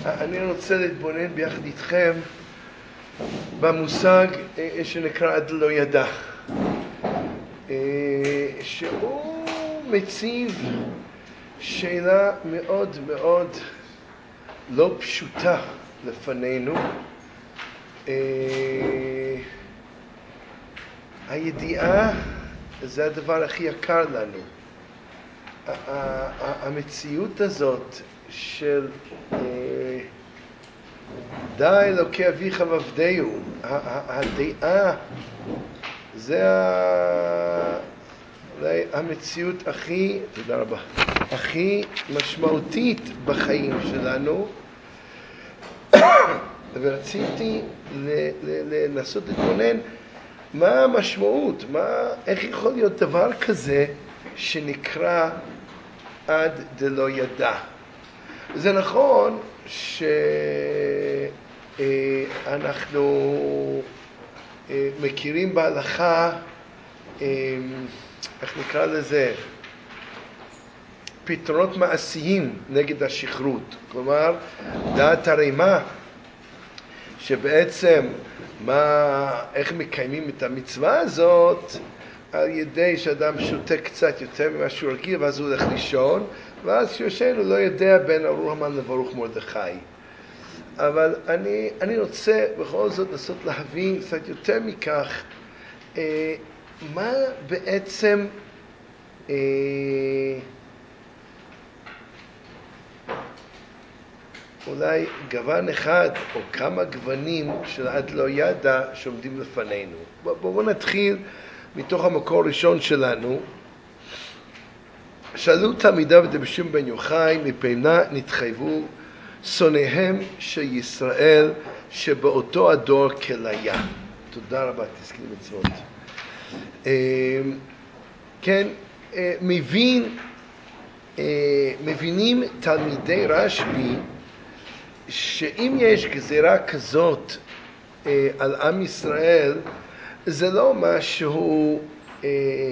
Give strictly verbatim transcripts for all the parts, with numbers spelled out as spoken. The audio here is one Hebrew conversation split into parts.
אני רוצה להתבונן ביחד איתכם במושג שנקרא עד לא ידע, שהוא מציב שאלה מאוד מאוד לא פשוטה לפנינו. הידיעה זה הדבר הכי יקר לנו. המציאות הזאת של דע אלוקי אביך ועבדהו, הדעה זה אולי המציאות הכי, תודה רבה, הכי משמעותית בחיים שלנו. ורציתי לנסות להתבונן מה המשמעות, מה, איך יכול להיות דבר כזה שנקרא עד דלא ידע. זה נכון שאנחנו מכירים בהלכה, איך נקרא לזה, פתרונות מעשיים נגד השכרות. כלומר, דעת הרימה, שבעצם מה, איך מקיימים את המצווה הזאת, על ידי שאדם שותה קצת יותר ממה שהוא רגיל, ואז הוא הולך לישון, ואז שיושן הוא לא יודע בין ארור המן לברוך מרדכי. אבל אני, אני רוצה בכל זאת לנסות להבין קצת יותר מכך, אה, מה בעצם אה, אולי גוון אחד או כמה גוונים של עד לא ידע שעומדים לפנינו. בואו בוא נתחיל מתוך המקור הראשון שלנו. שאלו תלמידיו דרבי בן יוחאי, מפני נתחייבו שונאיהם של ישראל שבאותו הדור כליה. תודה רבה, תזכי מצוות. כן, מבין, מבינים תלמידי רשב"י שאם יש גזירה כזאת על עם ישראל, זה לא משהו אה,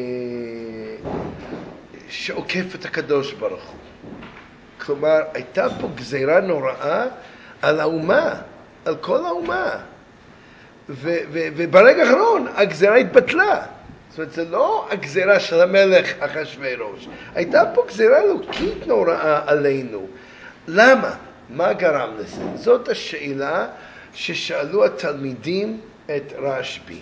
שעוקף את הקדוש ברוך הוא. כלומר, הייתה פה גזירה נוראה על האומה, על כל האומה. ו- ו- וברגע האחרון הגזירה התבטלה. זאת אומרת, זה לא הגזירה של המלך אחשוורוש. הייתה פה גזירה אלוקית נוראה עלינו. למה? מה גרם לזה? זאת השאלה ששאלו התלמידים את רשב"י.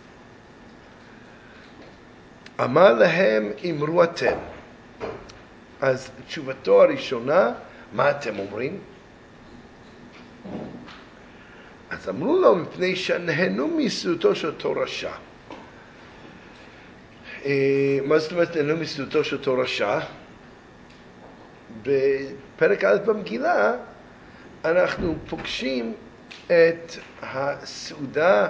אמר להם, אמרו אתם. אז תשובתו הראשונה, מה אתם אומרים? אז אמרו לו, מפני שנהנו מסעודתו של אותו רשע. מה זאת אומרת נהנו מסעודתו של אותו רשע? בפרק א' במגילה אנחנו פוגשים את הסעודה,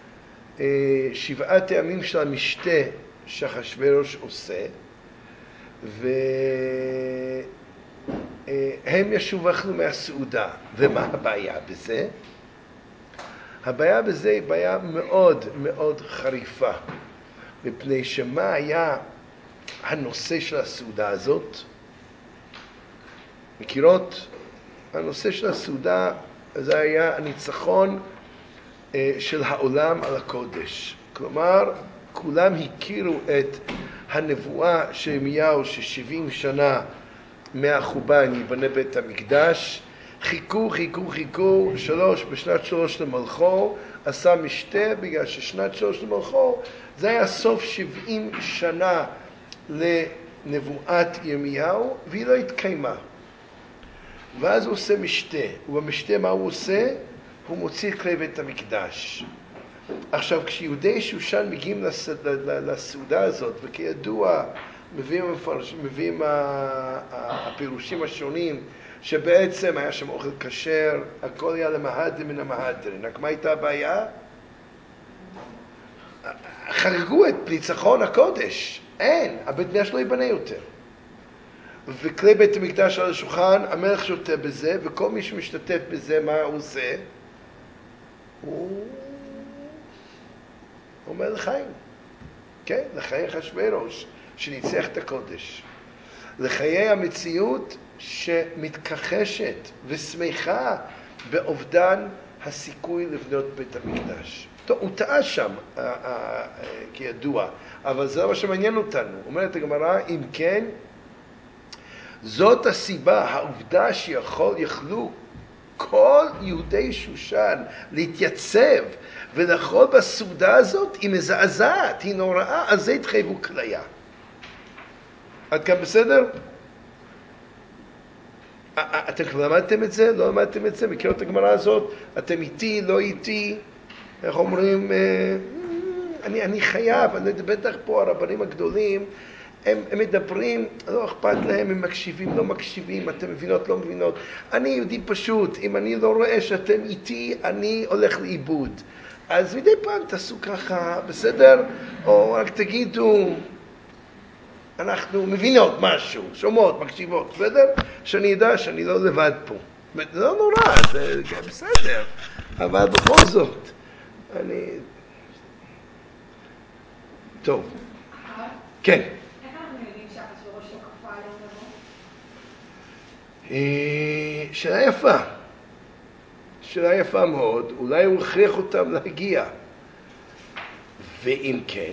שבעת הימים של המשתה שאחשוורוש עושה, והם ישובו אכלו מהסעודה. ומה הבעיה בזה? הבעיה בזה היא בעיה מאוד מאוד חריפה, מפני שמה היה הנושא של הסעודה הזאת? מכירות? הנושא של הסעודה זה היה הניצחון של העולם על הקודש. כלומר, כולם הכירו את הנבואה של ירמיהו ששבעים שנה מהחורבן ייבנה בית המקדש. חיכו, חיכו, חיכו, שלוש, בשנת שלוש למלכו, עשה משתה, בגלל ששנת שלוש למלכו, זה היה סוף שבעים שנה לנבואת ירמיהו, והיא לא התקיימה. ואז הוא עושה משתה, ובמשתה מה הוא עושה? הוא מוציא כלי בית המקדש. עכשיו, כשיהודי שושן מגיעים לס... לסעודה הזאת, וכידוע מביאים, מביאים הפירושים השונים, שבעצם היה שם אוכל כשר, הכל היה למהדרין מן המהדרין. רק מה הייתה הבעיה? חגגו את ניצחון הקודש. אין, הבית מקדש לא ייבנה יותר. וכלי בית המקדש על השולחן, המלך שותה בזה, וכל מי שמשתתף בזה, מה הוא עושה? הוא אומר לחיים. כן, לחיי אחשוורוש, שניצח את הקודש. לחיי המציאות שמתכחשת ושמחה באובדן הסיכוי לבנות בית המקדש. טוב, הוא טעה שם, כידוע, אבל זה לא מה שמעניין אותנו. אומרת הגמרא, אם כן, זאת הסיבה, העובדה שיכול, יכלו כל יהודי שושן להתייצב ולאכול בסעודה הזאת, היא מזעזעת, היא נוראה, אז זה התחייבו כליה. עד כאן בסדר? אתם כבר למדתם את זה? לא למדתם את זה? מכירו את הגמרא הזאת? אתם איתי, לא איתי? איך אומרים? אני, אני חייב, אני בטח פה הרבנים הגדולים, הם, הם מדברים, לא אכפת להם, הם מקשיבים, לא מקשיבים, אתם מבינות, לא מבינות. אני יהודי פשוט, אם אני לא רואה שאתם איתי, אני הולך לאיבוד. אז מדי פעם תעשו ככה, בסדר? או רק תגידו, אנחנו מבינות משהו, שומעות, מקשיבות, בסדר? שאני יודע שאני לא לבד פה. זה לא נורא, זה בסדר, אבל בכל זאת, אני... טוב. כן. איך אנחנו יודעים שאחשוורוש לא כפה עליהם לבוא? שאלה יפה. שאלה יפה מאוד. אולי הוא הכריח אותם להגיע. ואם כן,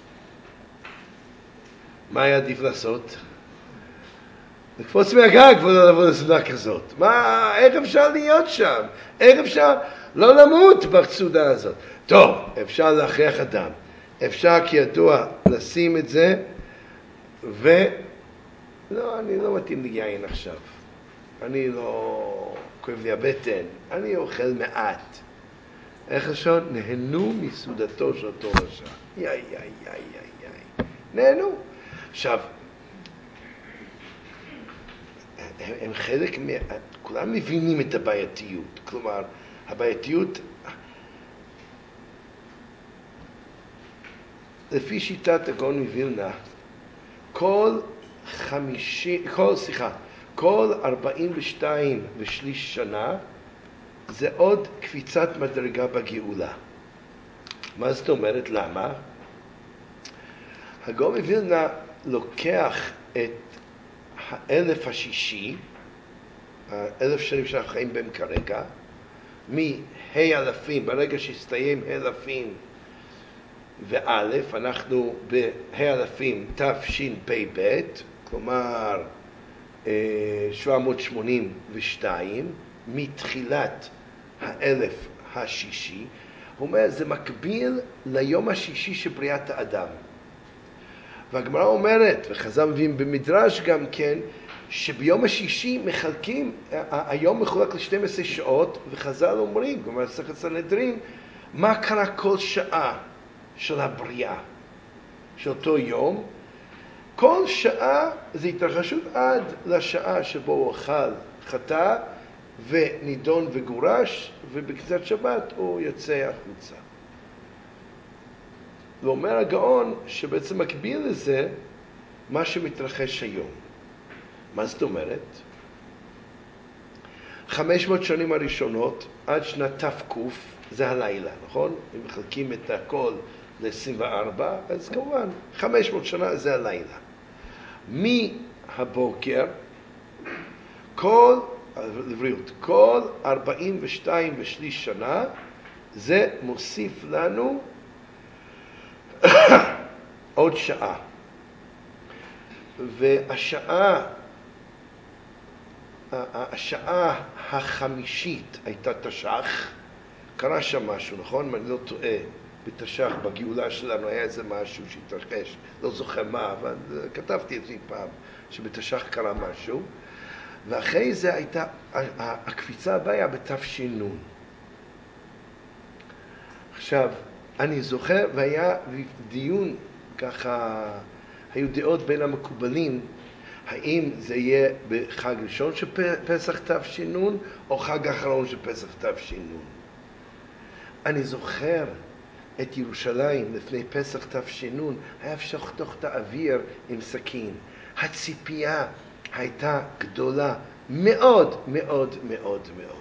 מה היה עדיף לעשות? לקפוץ מהגג ולא לבוא לסעודה כזאת. מה, איך אפשר להיות שם? איך אפשר לא למות בסעודה הזאת? טוב, אפשר להכריח אדם. אפשר כידוע לשים את זה ו... לא, אני לא מתאים לי יין עכשיו. אני לא... כואב לי הבטן. אני אוכל מעט. איך לשון? נהנו מסעודתו של אותו רשע. יאי, יאי, יאי, יאי, יאי. נהנו. עכשיו, הם, הם חלק מה... כולם מבינים את הבעייתיות. כלומר, הבעייתיות... לפי שיטת הגאון מווילנה, כל חמישי... כל, סליחה, כל ארבעים ושתיים ושליש שנה זה עוד קפיצת מדרגה בגאולה. מה זאת אומרת? למה? הגאון מווילנה לוקח את האלף השישי, האלף שנים שאנחנו חיים בהם כרגע, מה' אלפים, ברגע שהסתיים אלפים ואלף, אנחנו בה' אלפים תשפ"ב, כלומר שבע מאות שמונים ושתיים, מתחילת האלף השישי. הוא אומר, זה מקביל ליום השישי של בריאת האדם. והגמרא אומרת, וחז"ל מביאים במדרש גם כן, שביום השישי מחלקים, היום מחולק ל-שתים עשרה שעות, וחז"ל אומרים, כלומר מסכת סנהדרין, מה קרה כל שעה של הבריאה, של אותו יום. כל שעה זה התרחשות עד לשעה שבו הוא אכל חטא ונידון וגורש, ובכניסת שבת הוא יוצא החוצה. ואומר הגאון שבעצם מקביל לזה מה שמתרחש היום. מה זאת אומרת? חמש מאות שנים הראשונות עד שנת תקוף זה הלילה, נכון? אם מחלקים את הכל ל-עשרים וארבע, אז כמובן חמש מאות שנה זה הלילה. מהבוקר כל, לבריאות, כל ארבעים ושתיים ושליש שנה זה מוסיף לנו עוד שעה. והשעה, השעה החמישית הייתה תש"ח, קרה שם משהו, נכון? אם אני לא טועה, בתש"ח, בגאולה שלנו היה איזה משהו שהתרחש, לא זוכר מה, אבל כתבתי את זה פעם, שבתש"ח קרה משהו, ואחרי זה הייתה, הקפיצה הבאה היה בתש"ן. עכשיו, אני זוכר, והיה דיון ככה, היו דעות בין המקובלים, האם זה יהיה בחג ראשון של פסח תש"ן, או חג אחרון של פסח תש"ן. אני זוכר את ירושלים לפני פסח תש"ן, היה אפשר לחתוך את האוויר עם סכין. הציפייה הייתה גדולה מאוד מאוד מאוד מאוד.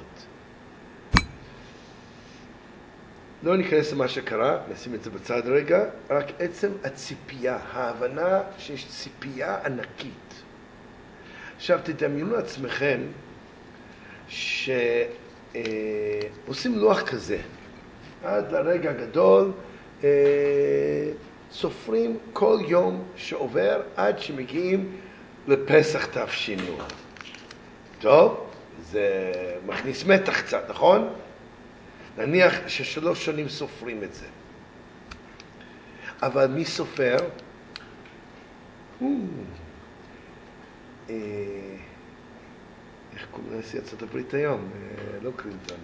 לא ניכנס למה שקרה, נשים את זה בצד רגע, רק עצם הציפייה, ההבנה שיש ציפייה ענקית, עכשיו תדמיינו לעצמכם שעושים לוח כזה, עד לרגע הגדול, סופרים כל יום שעובר עד שמגיעים לפסח תש"ן. טוב, זה מכניס מתח קצת, נכון? נניח ששלוש שנים סופרים את זה. אבל מי סופר? איך קוראים לנשיא ארצות הברית היום? לא קלינטון.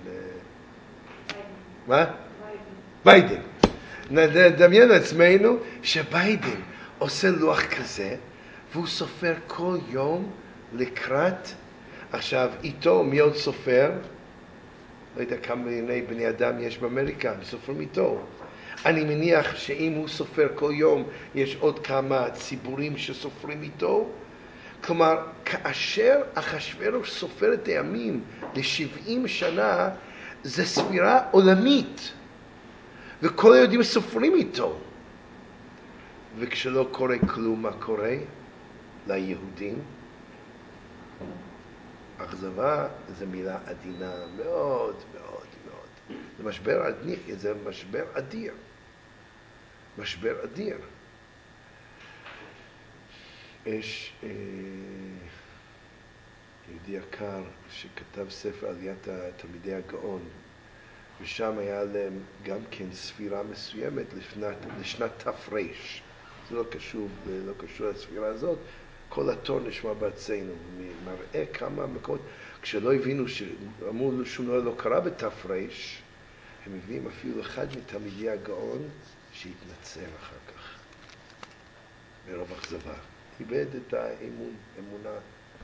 מה? ביידן. נדמיין לעצמנו שביידן עושה לוח כזה, והוא סופר כל יום לקראת. עכשיו, איתו מי עוד סופר? לא יודע כמה מיני בני אדם יש באמריקה, הם סופרים איתו. אני מניח שאם הוא סופר כל יום, יש עוד כמה ציבורים שסופרים איתו. כלומר, כאשר אחשוורוש סופר את הימים ל-שבעים שנה, זה ספירה עולמית. וכל היהודים סופרים איתו. וכשלא קורה כלום, מה קורה ליהודים? אכזבה זה מילה עדינה מאוד מאוד מאוד. זה משבר אדיר, זה משבר אדיר. משבר אדיר. יש אה, יהודי יקר שכתב ספר עליית תלמידי הגאון, ושם היה להם גם כן ספירה מסוימת לשנת, לשנת תפרש. זה לא קשור, לא קשור לספירה הזאת. כל התור נשמע בארצנו, מראה כמה מקומות, כשלא הבינו שאמרו שום דבר לא קרה בתפרש, הם מביאים אפילו אחד מתלמידי הגאון שהתנצר אחר כך, מרוב אכזבה. איבד את האמון, אמונה,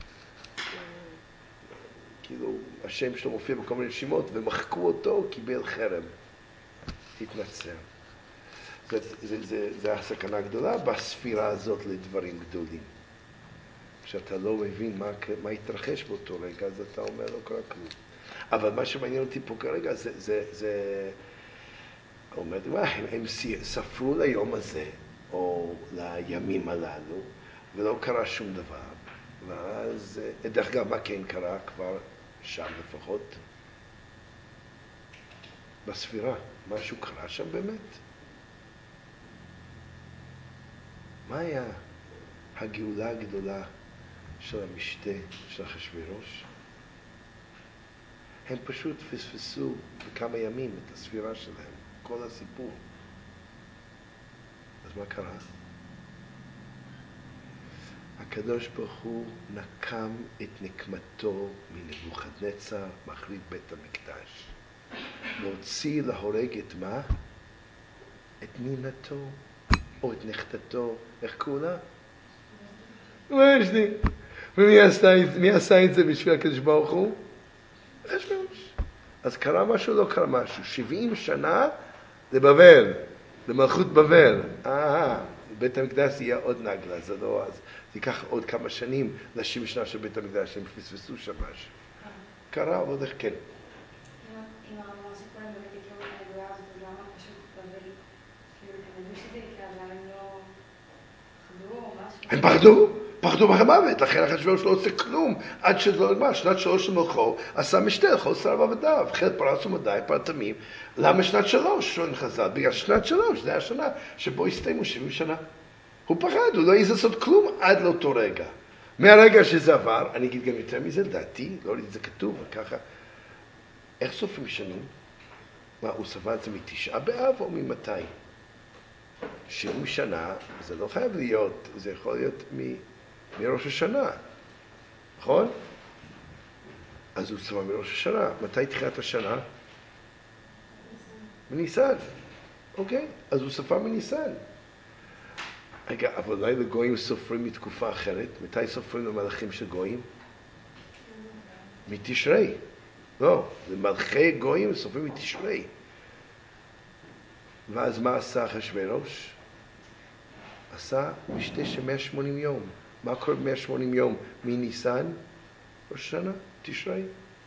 כאילו השם שלו מופיע בכל מיני שמות, ומחקו אותו, קיבל חרם, התנצר. זה, זה, זה, זה הסכנה הגדולה בספירה הזאת לדברים גדולים. כשאתה לא מבין מה, מה התרחש באותו רגע, אז אתה אומר לא קרה כלום. אבל מה שמעניין אותי פה כרגע, זה, זה, זה אומר, הם, הם ספרו ליום הזה, או לימים הללו, ולא קרה שום דבר. ואז, דרך אגב, מה כן קרה כבר שם לפחות? בספירה, משהו קרה שם באמת? מה היה הגאולה הגדולה של המשתה של אחשוורוש? הם פשוט פספסו בכמה ימים את הספירה שלהם, כל הסיפור. אז מה קרה? הקדוש ברוך הוא נקם את נקמתו מנבוכדנצר, מחריב בית המקדש. והוציא להורג את מה? את נינתו, או את נכדתו, איך קוראים לה? ושתי. ומי עשה את זה בשביל הקדוש ברוך הוא? אחשוורוש. אז קרה משהו, לא קרה משהו. שבעים שנה לבבל, למלכות בבל. אה, בית המקדש יהיה עוד נגלה, זה לא אז. זה ייקח עוד כמה שנים לשבעים שנה של בית המקדש, הם פספסו שם משהו. קרה עוד איך כן. אם הרמב"ם סיפורים באמת יקראו את הנבואה הזאת, אז למה פשוט בבל, כאילו, הם ידעו שזה יקרה, אז למה הם לא פחדו או משהו? הם פחדו, פחדו מהמוות, לכן אחשוורוש לא עושה כלום, עד שזה לא נגמר. שנת שלוש למלכו, עשה משתה לכל שריו ועבדיו, חיל פרס ומדי, פרטמים. למה שנת שלוש? שואל חז"ל, בגלל שנת שלוש, זה השנה שבו הסתיימו שבעים שנה. הוא פחד, הוא לא יעז לעשות כלום עד לאותו רגע. מהרגע שזה עבר, אני אגיד גם יותר מזה, לדעתי, לא ראיתי את זה כתוב, ככה, איך סופרים שנים? מה, הוא סבל את זה מתשעה באב או ממתי? שבעים שנה, זה לא חייב להיות, זה יכול להיות מ, מראש השנה, נכון? אז הוא סבל מראש השנה. מתי תחילת השנה? מניסן. אוקיי, אז הוא ספר מניסן. רגע, אבל אולי לגויים סופרים מתקופה אחרת. מתי סופרים למלאכים של גויים? מתשרי. לא, למלכי גויים סופרים מתשרי. ואז מה עשה אחשוורוש? עשה משתה של מאה ושמונים יום. מה קורה ב-מאה ושמונים יום? מניסן? ראש השנה? תשרי.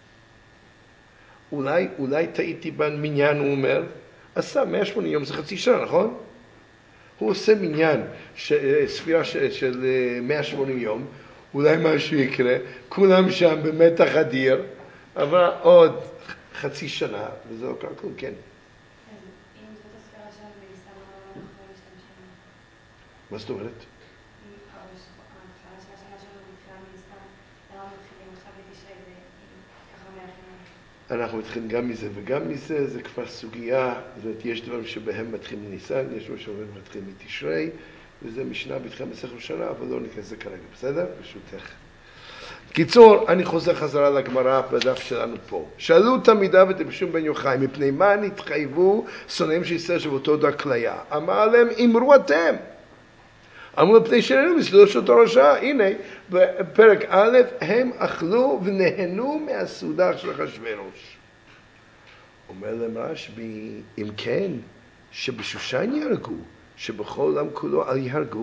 אולי, אולי טעיתי במניין, הוא אומר, עשה מאה ושמונים יום, זה חצי שנה, נכון? הוא עושה מניין, ש, ספירה של, של מאה ושמונים יום, אולי משהו יקרה, כולם שם במתח אדיר, אבל עוד חצי שנה, וזה לא קרה כלום, כן. אז אם זאת הספירה שלנו בניסן, למה אנחנו לא משתמשים? מה זאת אומרת? אם ההתחלה של השנה שלנו מתחילה מניסן, למה מתחילים עכשיו בתשרי וככה מאחרים? אנחנו מתחילים גם מזה וגם מזה, זה כבר סוגיה, זאת אומרת, יש דברים שבהם מתחילים מניסן, יש דברים שבהם מתחילים מתשרי, וזה משנה בתחילת מסכת שנה, אבל לא ניכנס לזה כרגע, בסדר? ברשותך. קיצור, אני חוזר חזרה לגמרא בדף שלנו פה. שאלו תלמידיו ותלמידיו בן יוחאי, מפני מה נתחייבו שונאים של ישראל שבאותו דור כליה? אמר להם, אמרו אתם. אמרו לפני שראינו מסלול של תורשה, הנה, בפרק א', הם אכלו ונהנו מהסעודה של אחשוורוש. אומר להם רשב"י, אם כן, שבשושן יהרגו, שבכל העולם כולו אל יהרגו,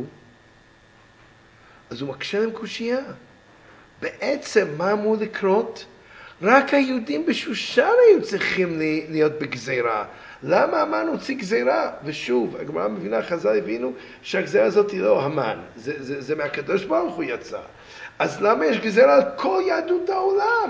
אז הוא מקשה להם קושייה. בעצם מה אמור לקרות? רק היהודים בשושן היו צריכים להיות בגזירה. למה המן הוציא גזירה? ושוב, הגמרא מבינה, חז"ל הבינו שהגזירה הזאת היא לא המן, זה, זה, זה מהקדוש ברוך הוא יצא. אז למה יש גזירה על כל יהדות העולם?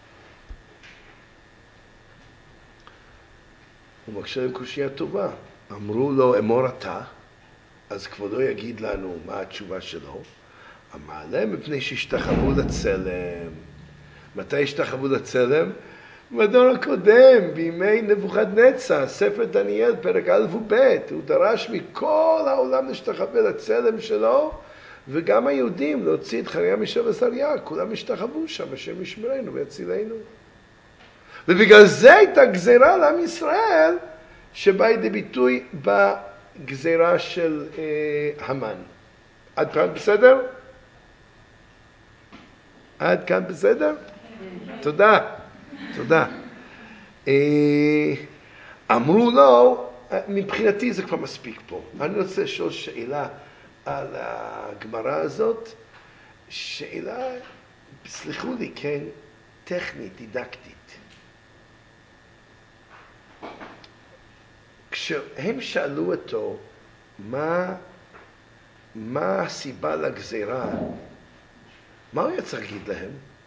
הוא מקשה להם קושייה טובה. אמרו לו, אמור אתה, אז כבודו יגיד לנו מה התשובה שלו. אמר להם, מפני שהשתחוו לצלם. מתי השתחוו לצלם? בדור הקודם, בימי נבוכדנצר, ספר דניאל, פרק א' וב', הוא דרש מכל העולם להשתחוות לצלם שלו, וגם היהודים להוציא את חנניה מישאל ועזריה, כולם השתחוו שם, השם ישמרנו ויצילנו. ובגלל זה הייתה גזירה לעם ישראל, שבאה לידי ביטוי בגזירה של אה, המן. עד כאן בסדר? עד כאן בסדר? תודה. תודה. אמרו לו, מבחינתי זה כבר מספיק פה. אני רוצה לשאול שאלה על הגמרא הזאת, שאלה, סליחו לי, כן, טכנית, דידקטית. כשהם שאלו אותו, מה, מה הסיבה לגזירה, מה הוא היה צריך להגיד להם?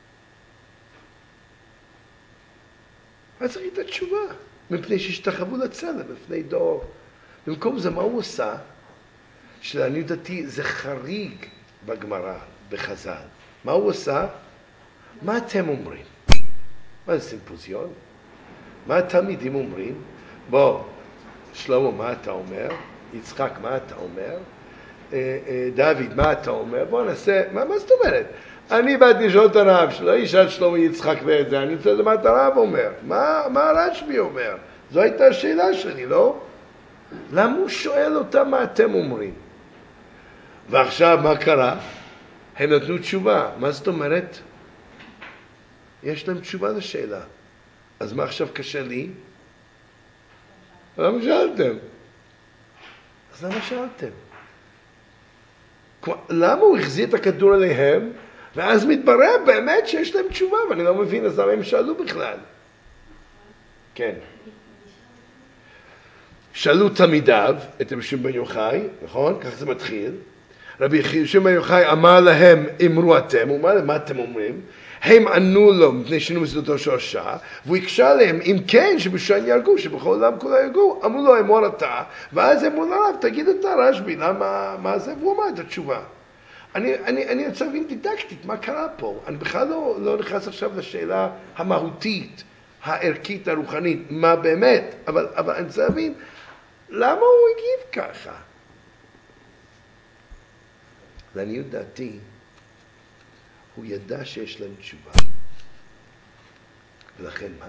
היה צריך להגיד את התשובה, מפני שהשתחוו לצלם, לפני דור. במקום זה, מה הוא עושה? שלעניות דעתי זה חריג בגמרא, בחז"ל. מה הוא עושה? מה אתם אומרים? מה זה סימפוזיון? מה התלמידים אומרים? בוא, שלמה, מה אתה אומר? יצחק, מה אתה אומר? דוד, מה אתה אומר? בוא נעשה, מה, מה זאת אומרת? אני באתי לשאול את הרב, שלא ישאל שלמה יצחק ואת זה, אני רוצה לדעת מה את הרב אומר. מה, מה הרשב"י אומר? זו הייתה השאלה שלי, לא? למה הוא שואל אותם מה אתם אומרים? ועכשיו מה קרה? הם נתנו תשובה. מה זאת אומרת? יש להם תשובה לשאלה. אז מה עכשיו קשה לי? למה שאלתם? אז למה שאלתם? למה הוא החזיר את הכדור עליהם, ואז מתברר באמת שיש להם תשובה, ואני לא מבין, אז למה הם שאלו בכלל? כן. שאלו תלמידיו את רבי שמעון בן יוחאי, נכון? כך זה מתחיל. רבי שמעון בן יוחאי אמר להם, אמרו אתם, הוא אמר להם, מה אתם אומרים? הם ענו לו מפני שינו מסעודתו של הרשע, והוא הקשה להם, אם כן, שבשושן יהרגו, שבכל העולם כולה יהרגו, אמרו לו, אמור אתה, ואז אמרו לרב, תגיד אתה רשב"י, למה, מה זה? והוא אמר את התשובה. אני, אני, אני רוצה להבין דידקטית, מה קרה פה? אני בכלל לא, לא נכנס עכשיו לשאלה המהותית, הערכית, הרוחנית, מה באמת, אבל, אבל אני רוצה להבין, למה הוא הגיב ככה? לעניות דעתי, הוא ידע שיש להם תשובה. ולכן מה?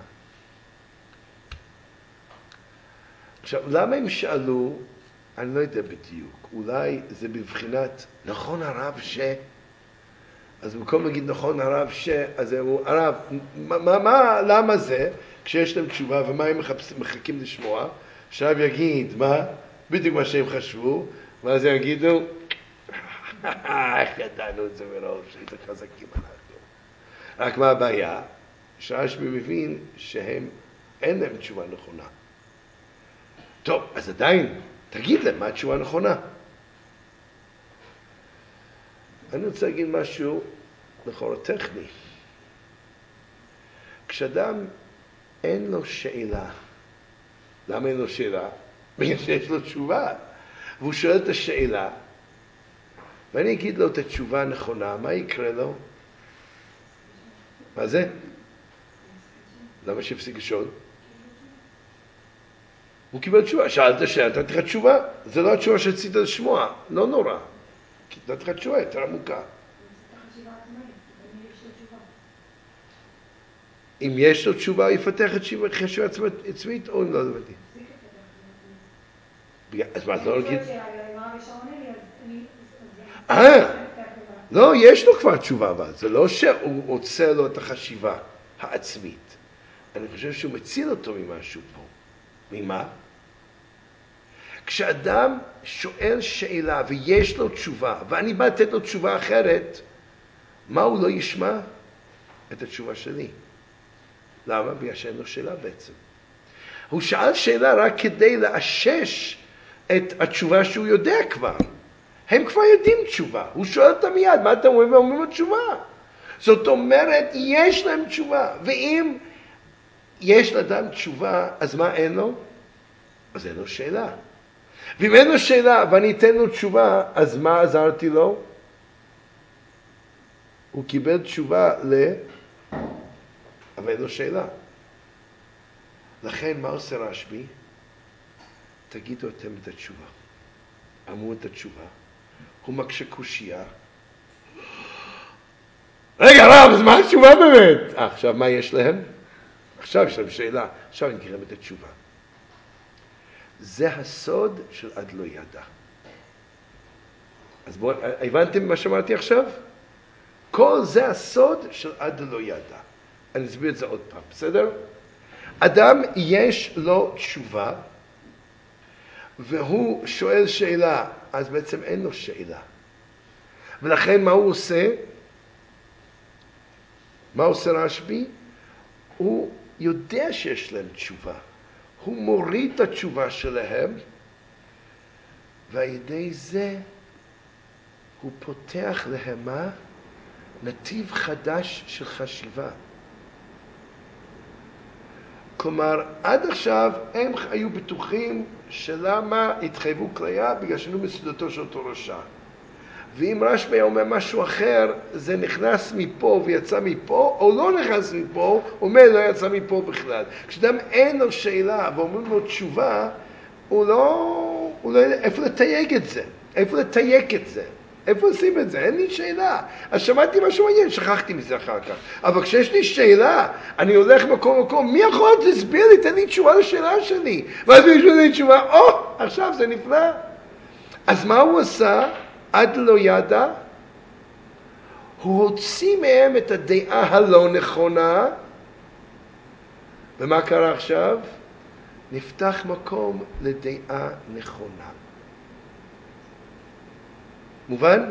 עכשיו, למה הם שאלו? אני לא יודע בדיוק. אולי זה בבחינת, נכון הרב ש... אז במקום להגיד נכון הרב ש... אז הם אמרו, הרב, מה, מה, מה, למה זה? כשיש להם תשובה, ומה הם מחפשים, מחכים לשמוע? שהרב יגיד, מה? בדיוק מה שהם חשבו, ואז הם יגידו, איך ידענו את זה מראש, איזה חזקים אנחנו. רק מה הבעיה? שרשב"י מבין שהם, אין להם תשובה נכונה. טוב, אז עדיין, תגיד להם מה התשובה הנכונה. אני רוצה להגיד משהו לכאורה טכני. כשאדם אין לו שאלה, למה אין לו שאלה? בגלל שיש לו תשובה. והוא שואל את השאלה, ואני אגיד לו את התשובה הנכונה, מה יקרה לו? מה זה? למה שיפסיק לשאול? הוא קיבל תשובה, שאלת שאלה, נתתי לך תשובה. זה לא התשובה שרצית לשמוע, לא נורא. כי נתתי לך תשובה יותר עמוקה. אם יש לו תשובה, הוא יפתח את חשיבה עצמית, או אם לא, זה מדהים. אז מה, את לא נגיד? אה, לא, יש לו כבר תשובה, אבל זה לא שהוא עוצר לו את החשיבה העצמית. אני חושב שהוא מציל אותו ממשהו פה. ממה? כשאדם שואל שאלה ויש לו תשובה, ואני בא לתת לו תשובה אחרת, מה הוא לא ישמע? את התשובה שלי. למה? בגלל שאין לו שאלה בעצם. הוא שאל שאלה רק כדי לאשש את התשובה שהוא יודע כבר. הם כבר יודעים תשובה. הוא שואל אותם מיד, מה אתם אומרים? ואומרים לו תשובה. זאת אומרת, יש להם תשובה. ואם יש לאדם תשובה, אז מה אין לו? אז אין לו שאלה. ואם אין לו שאלה ואני אתן לו תשובה, אז מה עזרתי לו? הוא קיבל תשובה ל... אבל אין לו שאלה. לכן מה עושה רשב"י? תגידו אתם את התשובה. אמרו את התשובה. הוא מקשה קושייה. רגע רב, אז מה התשובה באמת? אה, עכשיו מה יש להם? עכשיו יש להם שאלה. עכשיו אני אקרא את התשובה. זה הסוד של עד לא ידע. אז בואו, הבנתם מה שאמרתי עכשיו? כל זה הסוד של עד לא ידע. אני אסביר את זה עוד פעם, בסדר? אדם יש לו תשובה, והוא שואל שאלה, אז בעצם אין לו שאלה. ולכן מה הוא עושה? מה עושה רשב"י? הוא יודע שיש להם תשובה. הוא מוריד את התשובה שלהם, ועל ידי זה הוא פותח להם מה? נתיב חדש של חשיבה. כלומר, עד עכשיו הם היו בטוחים שלמה התחייבו כליה בגלל שנו מסודתו של אותו רשע. ואם רשב"י אומר משהו אחר, זה נכנס מפה ויצא מפה, או לא נכנס מפה, אומר לא יצא מפה בכלל. כשאדם אין לו שאלה ואומרים לו תשובה, הוא לא, הוא לא יודע איפה לתייג את זה, איפה לתייק את זה, איפה עושים את זה, אין לי שאלה. אז שמעתי משהו מעניין, שכחתי מזה אחר כך. אבל כשיש לי שאלה, אני הולך מקום מקום, מי יכול להסביר לי, תן לי תשובה לשאלה שלי. ואז יש לי תשובה, או, עכשיו זה נפלא. אז מה הוא עשה? עד לא ידע, הוא הוציא מהם את הדעה הלא נכונה, ומה קרה עכשיו? נפתח מקום לדעה נכונה. מובן?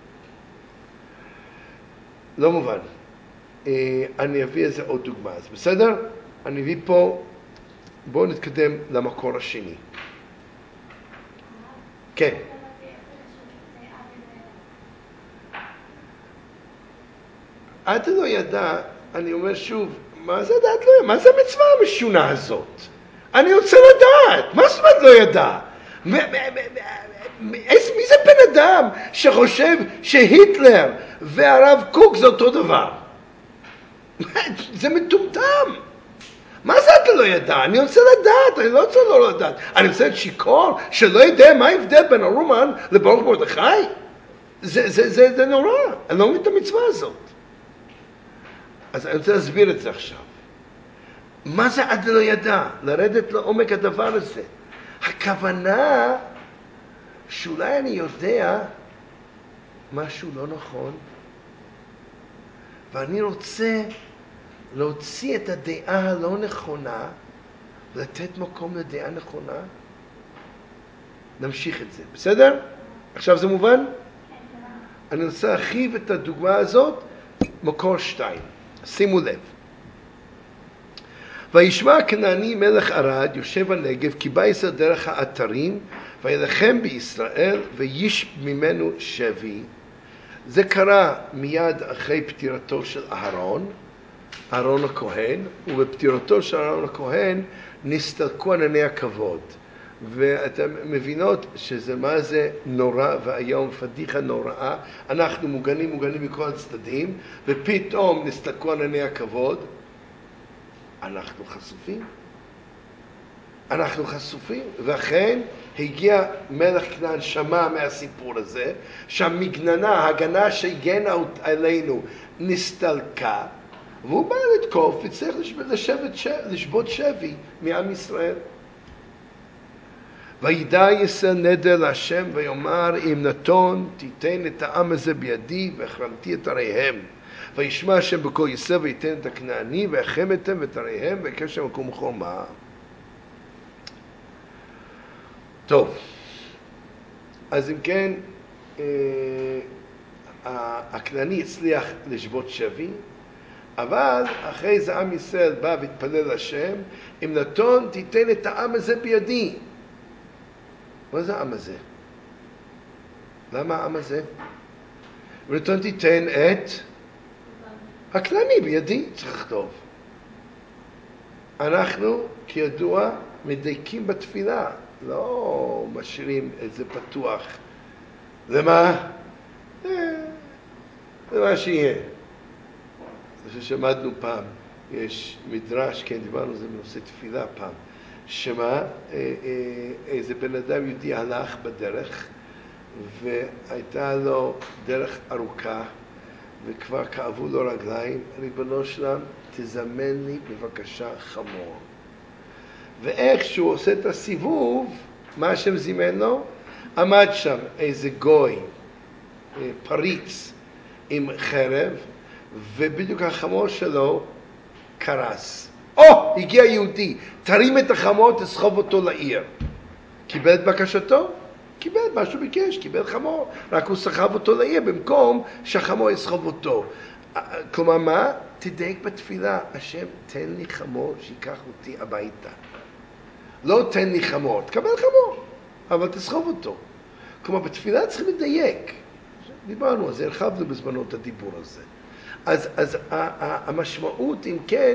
לא מובן. אני אביא איזה עוד דוגמה, אז בסדר? אני אביא פה, בואו נתקדם למקור השני. כן. עד לא ידע, אני אומר שוב, מה זה עד לא ידע? מה זה המצווה המשונה הזאת? אני רוצה לדעת, מה זאת אומרת לא ידע? מי זה בן אדם שחושב שהיטלר והרב קוק זה אותו דבר? זה מטומטם. מה זה אתה לא ידע? אני רוצה לדעת, אני לא רוצה לא לדעת. אני רוצה להיות שיכור שלא יודע מה ההבדל בין הרומן לברוך מרדכי? זה, זה, זה, זה נורא. אני לא מבין את המצווה הזאת. אז אני רוצה להסביר את זה עכשיו. מה זה עד לא ידע? לרדת לעומק הדבר הזה. הכוונה שאולי אני יודע משהו לא נכון, ואני רוצה להוציא את הדעה הלא נכונה, ולתת מקום לדעה נכונה. נמשיך את זה, בסדר? עכשיו זה מובן? אני רוצה להרחיב את הדוגמה הזאת, מקור שתיים. שימו לב. וישמע הכנעני מלך ערד יושב בנגב כי בא ישראל דרך האתרים וילחם בישראל ויש ממנו שבי זה קרה מיד אחרי פטירתו של אהרון, אהרון הכהן, ובפטירתו של אהרון הכהן נסתלקו ענני הכבוד. ואתם מבינות שזה מה זה נורא והיום, פדיחה נוראה. אנחנו מוגנים, מוגנים מכל הצדדים, ופתאום נסתלקו ענני הכבוד. אנחנו חשופים. אנחנו חשופים, ואכן הגיע מלך כנען, שמע מהסיפור הזה, שהמגננה, ההגנה שהגנה עלינו נסתלקה, והוא בא לתקוף וצריך לשבת, לשבות שבי מעם ישראל. וידע ישראל נדר להשם ויאמר, אם נתון תיתן את העם הזה בידי והחרמתי את עריהם. וישמע השם בקול ישראל ויתן את הכנעני והחמתם ואת עריהם ויקשם מקום חורמה. טוב, אז אם כן, אה, הכנעני הצליח לשבות שבי, אבל אחרי זה עם ישראל בא והתפלל לשם, אם נתון תיתן את העם הזה בידי. מה זה העם הזה? למה העם הזה? אם נתון תיתן את הכנעני בידי, צריך לכתוב. אנחנו, כידוע, מדייקים בתפילה. לא משאירים את זה פתוח. למה? זה מה שיהיה. זה ששמענו פעם, יש מדרש, כן, דיברנו על זה בנושא תפילה פעם, שמה, איזה בן אדם יהודי הלך בדרך, והייתה לו דרך ארוכה, וכבר כאבו לו רגליים, ריבונו שלם, תזמן לי בבקשה חמור. ואיך שהוא עושה את הסיבוב, מה השם זימן לו? עמד שם איזה גוי, פריץ, עם חרב, ובדיוק החמור שלו קרס. או, הגיע יהודי, תרים את החמור, תסחוב אותו לעיר. קיבל את בקשתו? קיבל מה שהוא ביקש, קיבל חמור. רק הוא סחב אותו לעיר במקום שהחמור יסחוב אותו. כלומר מה? תדייק בתפילה, השם תן לי חמור שיקח אותי הביתה. לא תן לי חמור, תקבל חמור, אבל תסחוב אותו. כלומר, בתפילה צריכים לדייק. דיברנו על זה, הרחבנו בזמנו את הדיבור הזה. אז, אז המשמעות, אם כן,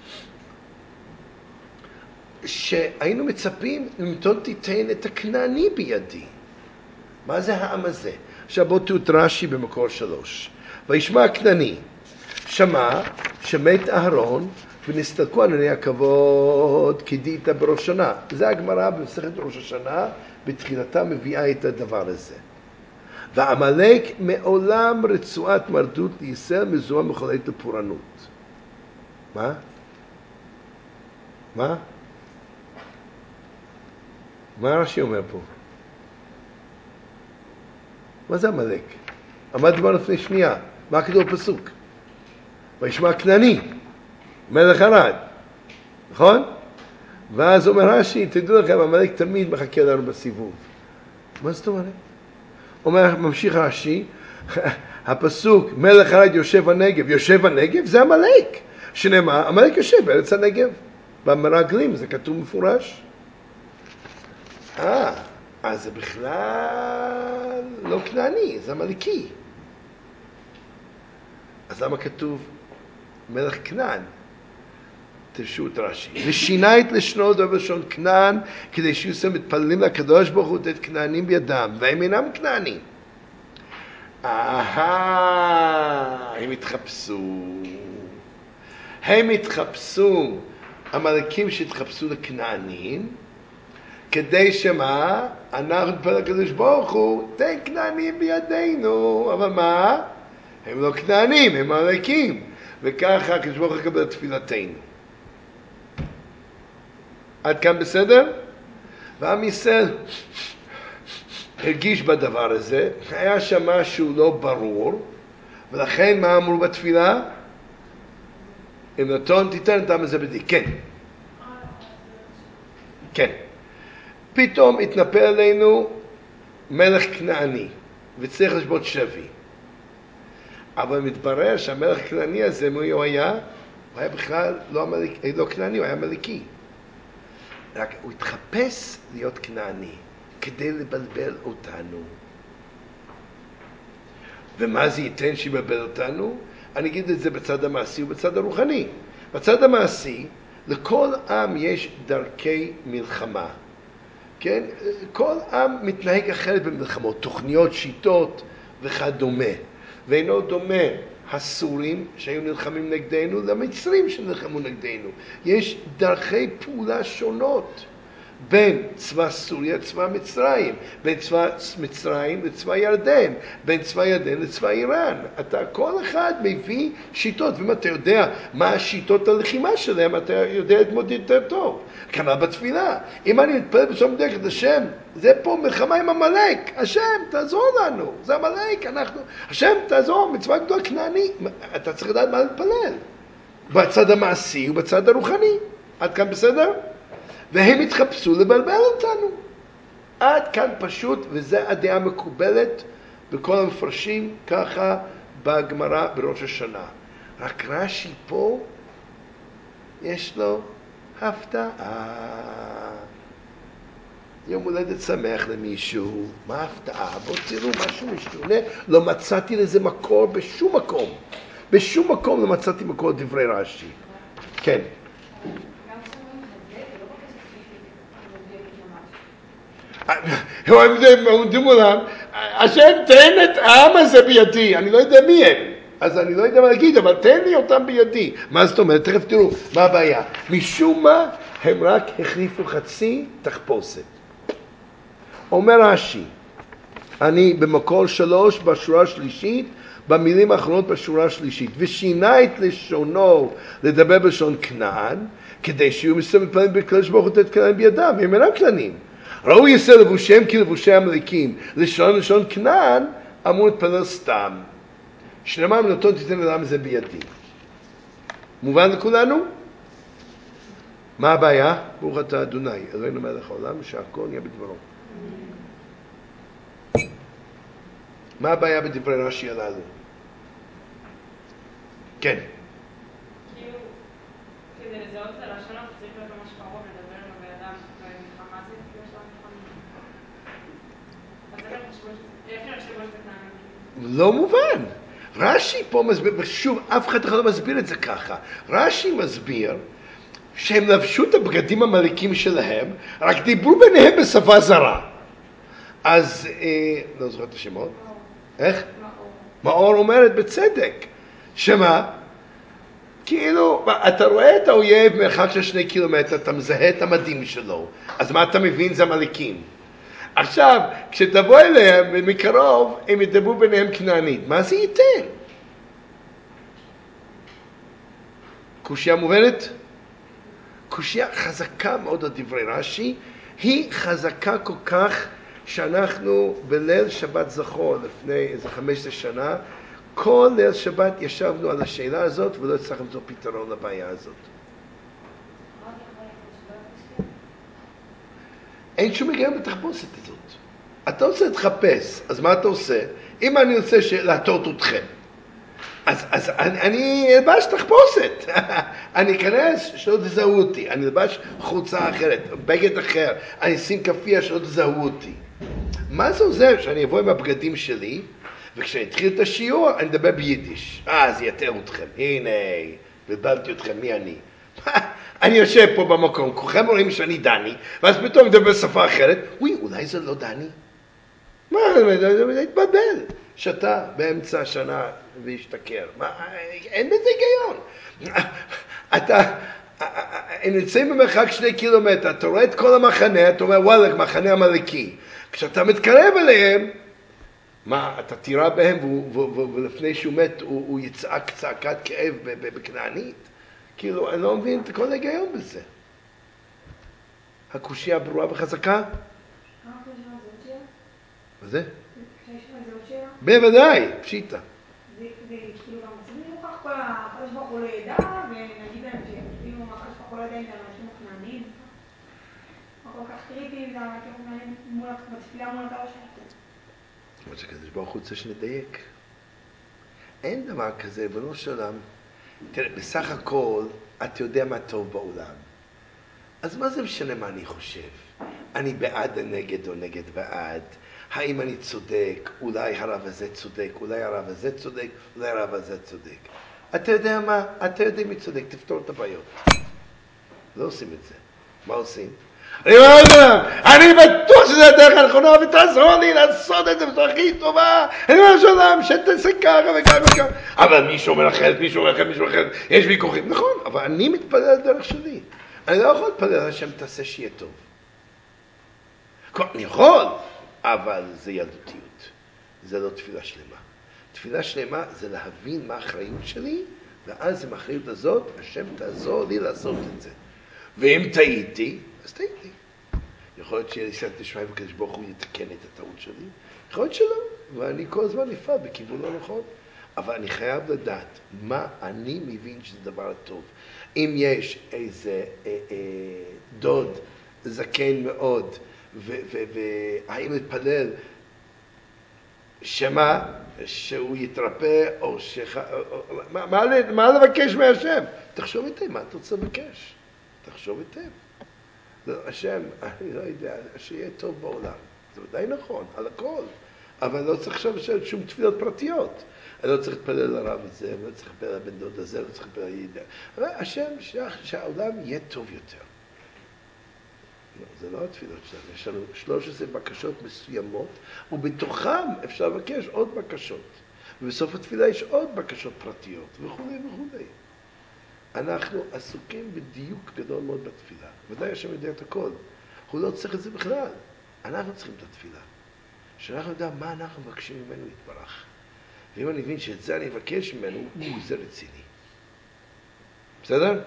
שהיינו מצפים, נתון תיתן את הכנעני בידי. מה זה העם הזה? עכשיו בוא תראו את רש"י במקור שלוש. וישמע הכנעני, שמע שמת אהרון, ונסתלקו ענני הכבוד כדית בראש שנה. זה הגמרא במסכת ראש השנה, בתחילתה מביאה את הדבר הזה. ועמלק מעולם רצועת מרדות לישראל מזוהה מחוללת לפורענות. מה? מה? מה רש"י אומר פה? מה זה עמלק? עמד דבר לפני שנייה. מה כתוב בפסוק? וישמע כנעני, מלך ערד, נכון? ואז אומר רש"י, תדעו לכם, עמלק תמיד מחכה לנו בסיבוב. מה זאת אומרת? אומר, ממשיך רש"י, הפסוק, מלך ערד יושב הנגב, יושב הנגב, זה עמלק. שנאמר, עמלק יושב בארץ הנגב. במרגלים זה כתוב מפורש. אה, אז זה בכלל לא כנעני, זה עמלקי. אז למה כתוב מלך כנען? תרשו את רש"י. ושינה את לשונו בלשון כנען, כדי שיוסם מתפללים לקדוש ברוך הוא את כנענים בידם, והם אינם כנענים. אהה, הם התחפשו. הם התחפשו, המלכים שהתחפשו לכנענים, כדי שמה? אנחנו נתפלל לקדוש ברוך הוא, תן כנענים בידינו. אבל מה? הם לא כנענים, הם מלכים. וככה הקדוש ברוך הוא יקבל את תפילתנו. עד כאן בסדר? ועם ישראל הרגיש בדבר הזה, היה שם משהו לא ברור, ולכן מה אמרו בתפילה? אם נתון תיתן את העם הזה בידי. כן. כן. פתאום התנפל עלינו מלך כנעני, וצריך לשבות שבי. אבל מתברר שהמלך הכנעני הזה, מי הוא היה? הוא היה בכלל לא, המלך, לא כנעני, הוא היה מלכי. רק הוא התחפש להיות כנעני, כדי לבלבל אותנו. ומה זה ייתן שיבלבל אותנו? אני אגיד את זה בצד המעשי ובצד הרוחני. בצד המעשי, לכל עם יש דרכי מלחמה. כן? כל עם מתנהג אחרת במלחמות, תוכניות, שיטות וכדומה. ואינו דומה הסורים שהיו נלחמים נגדנו למצרים שנלחמו נגדנו. יש דרכי פעולה שונות בין צבא סוריה לצבא מצרים, בין צבא מצרים לצבא ירדן, בין צבא ירדן לצבא איראן. אתה, כל אחד מביא שיטות, ואם אתה יודע מה השיטות הלחימה שלהם, אתה יודע להתמודד יותר טוב. כנ"ל בתפילה. אם אני מתפלל בצורה מדויקת, השם, זה פה מלחמה עם עמלק, השם, תעזור לנו, זה עמלק, אנחנו, השם, תעזור, מצווה גדולה כנעני. אתה צריך לדעת מה להתפלל, בצד המעשי ובצד הרוחני. עד כאן בסדר? והם התחפשו לבלבל אותנו. עד כאן פשוט, וזה הדעה מקובלת בכל המפרשים, ככה בגמרא בראש השנה. רק רש"י פה, יש לו הפתעה. יום הולדת שמח למישהו. מה ההפתעה? בואו תראו משהו משונה. לא מצאתי לזה מקור בשום מקום. בשום מקום לא מצאתי מקור דברי רש"י. כן. הם עומדים מולם, השם תן את העם הזה בידי, אני לא יודע מי הם, אז אני לא יודע מה להגיד, אבל תן לי אותם בידי. מה זאת אומרת? תכף תראו מה הבעיה. משום מה הם רק החליפו חצי תחפושת. אומר רש"י, אני במקור שלוש בשורה השלישית, במילים האחרונות בשורה השלישית, ושינה את לשונו לדבר בלשון כנען, כדי שיהיו מסוים מתפללים בקדוש ברוך הוא לתת כנען בידם, והם אינם כנענים. ראו יעשה לבושיהם כלבושי המלכים, לשון לשון כנען, אמור להתפלל סתם. שנאמר מנותון תיתן לעם הזה בידי. מובן לכולנו? מה הבעיה? ברוך אתה אדוני, אלוהינו מלך העולם, שהכל נהיה בדברו. מה הבעיה בדברי רש"י הללו? כן. כאילו, כדי לזהות את הלשון, אתה צריך להיות ממש קרוב לדבר עם הבן-אדם, ומלחמה זה כאילו יש לה מלחמה. אז איך הם חשבו שזה, איך הם חשבו שזה כנען? לא מובן. רש"י פה מסביר, ושוב, אף אחד לא מסביר את זה ככה. רש"י מסביר שהם לבשו את הבגדים המליקים שלהם, רק דיברו ביניהם בשפה זרה. אז, אה, לא זוכר את השמות. איך? מאור אומרת בצדק. שמה? כאילו, אתה רואה את האויב מרחק של שני קילומטר, אתה מזהה את המדים שלו. אז מה אתה מבין? זה המליקים. עכשיו, כשתבוא אליהם מקרוב, הם ידברו ביניהם כנענית. מה זה ייתן? קושיה מובנת? קושיה חזקה מאוד על דברי רש"י. היא חזקה כל כך שאנחנו בליל שבת זכור לפני איזה חמש עשרה שנה, כל ליל שבת ישבנו על השאלה הזאת ולא הצלחנו למצוא פתרון לבעיה הזאת. אין שום היגיון בתחפושת הזאת. אתה רוצה להתחפש, אז מה אתה עושה? אם אני רוצה להטות אתכם, אז, אז אני, אני אלבש תחפושת. אני אכנס שלא תזהו אותי. אני אלבש חולצה אחרת, בגד אחר. אני אשים כפייה שלא תזהו אותי. מה זה עוזר שאני אבוא עם הבגדים שלי, וכשאני אתחיל את השיעור, אני אדבר ביידיש. אה, זה יתאר אתכם. הנה, בלבלתי אתכם, מי אני? אני יושב פה במקום, כולכם רואים שאני דני, ואז פתאום מדבר בשפה אחרת. וואי, אולי זה לא דני? מה, זה התבלבל. שאתה באמצע השנה והשתכר. מה, אין בזה היגיון. אתה, הם נמצאים במרחק שני קילומטר, אתה רואה את כל המחנה, אתה אומר, וואלה, מחנה המלכי. כשאתה מתקרב אליהם, מה, אתה תירה בהם, ולפני שהוא מת, הוא, הוא יצעק צעקת כאב בכנענית? כאילו, אני לא מבין את כל ההיגיון בזה. הקושיה ברורה וחזקה? מה זה? בוודאי, פשיטה. זה כאילו גם זה מוכח כל הקדוש ברוך הוא לא ידע, ונגיד להם שכאילו הקדוש ברוך הוא לא ידע אם זה אנשים מוכננים. מה כל כך קריטי, זה אנשים מוכננים בתפילה מול הקדוש ברוך הוא. אבל שקדוש ברוך הוא רוצה שנדייק. אין דבר כזה, בנו שלם. תראה, בסך הכל, אתה יודע מה טוב בעולם. אז מה זה משנה מה אני חושב? אני בעד הנגד או נגד בעד? האם אני צודק, אולי הרב הזה צודק, אולי הרב הזה צודק, אולי הרב הזה צודק. אתה יודע מה? אתה יודע מי צודק, תפתור את הבעיות. לא עושים את זה. מה עושים? אני אומר לכם, אני בטוח שזה הדרך הנכונה, ותעזור לי לעשות את זה בצורה הכי טובה. אני אומר שלם, שתעשה ככה וככה וככה. אבל מישהו אומר אחרת, מישהו אומר אחרת, מישהו אחרת, יש ויכוחים. נכון, אבל אני מתפלל על דרך שלי. אני לא יכול להתפלל על השם, תעשה שיהיה טוב. אני יכול, אבל זה ילדותיות. זה לא תפילה שלמה. תפילה שלמה זה להבין מה האחריות שלי, ואז עם האחריות הזאת, השם תעזור לי לעשות את זה. ואם טעיתי, אז טעיתי. יכול להיות שיהיה לי סייעתא דשמיא וקדוש ברוך הוא יתקן את הטעות שלי. יכול להיות שלא, ואני כל הזמן נפעל בכיוון לא נכון. אבל אני חייב לדעת מה אני מבין שזה דבר טוב. אם יש איזה אה, אה, דוד זקן מאוד, והאם להתפלל שמה, שהוא יתרפא, או שח... מה, מה, מה לבקש מהשם? תחשוב היטב, מה אתה רוצה לבקש? תחשוב היטב. לא, השם, אני לא יודע, שיהיה טוב בעולם. זה ודאי נכון, על הכל. אבל אני לא צריך עכשיו שום תפילות פרטיות. אני לא צריך להתפלל לרב הזה, אני לא צריך להתפלל לבן דוד הזה, אני לא צריך להתפלל לידע. אבל השם, שהעולם יהיה טוב יותר. לא, זה לא התפילות שלנו. יש לנו שלוש עשרה בקשות מסוימות, ובתוכם אפשר לבקש עוד בקשות. ובסוף התפילה יש עוד בקשות פרטיות, וכו' וכו'. אנחנו עסוקים בדיוק גדול מאוד בתפילה. ודאי השם יודע את הכל. הוא לא צריך את זה בכלל. אנחנו צריכים את התפילה. שאנחנו יודע מה אנחנו מבקשים ממנו להתברך. ואם אני מבין שאת זה אני מבקש ממנו, זה רציני. בסדר?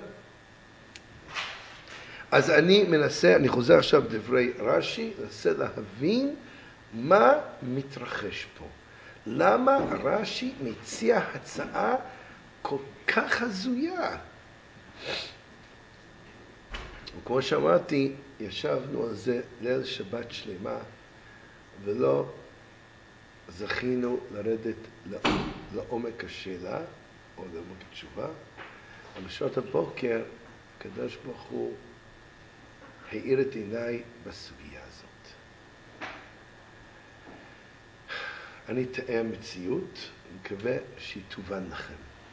אז אני מנסה, אני חוזר עכשיו דברי רש"י, מנסה להבין מה מתרחש פה. למה רש"י מציע הצעה כל כך הזויה? וכמו שאמרתי, ישבנו על זה ליל שבת שלמה, ולא זכינו לרדת לעומק השאלה, או לעומק התשובה. אבל בשעות הבוקר, הקדוש ברוך הוא האיר את עיניי בסוגיה הזאת. אני אתאר מציאות, אני מקווה שהיא תובן לכם.